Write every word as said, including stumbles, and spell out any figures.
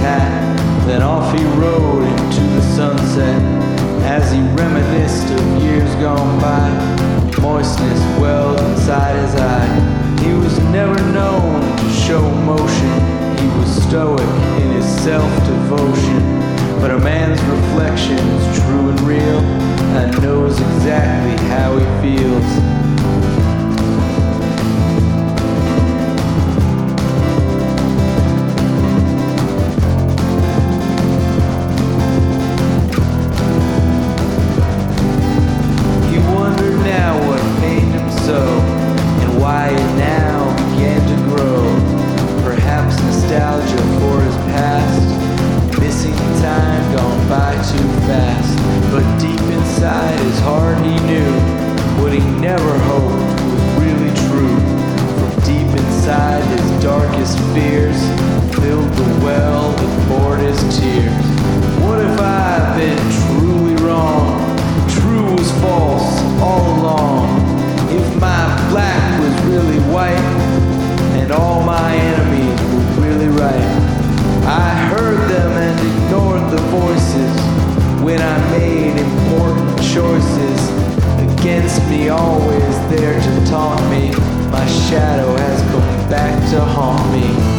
hat. Then off he rode into the sunset as he reminisced of years gone by. Moistness welled inside his eye. He was never known to show emotion. He was stoic in his self-devotion. But a man's reflection is true and real and knows exactly how he feels. And why it now began to grow. Perhaps nostalgia for his past, missing time gone by too fast. But deep inside his heart he knew what he never hoped was really true. From deep inside his darkest fears filled the well that poured his tears. What if I've been truly wrong? True was false all along. If my black was really white and all my enemies were really right. I heard them and ignored the voices when I made important choices. Against me, always there to taunt me, my shadow has come back to haunt me.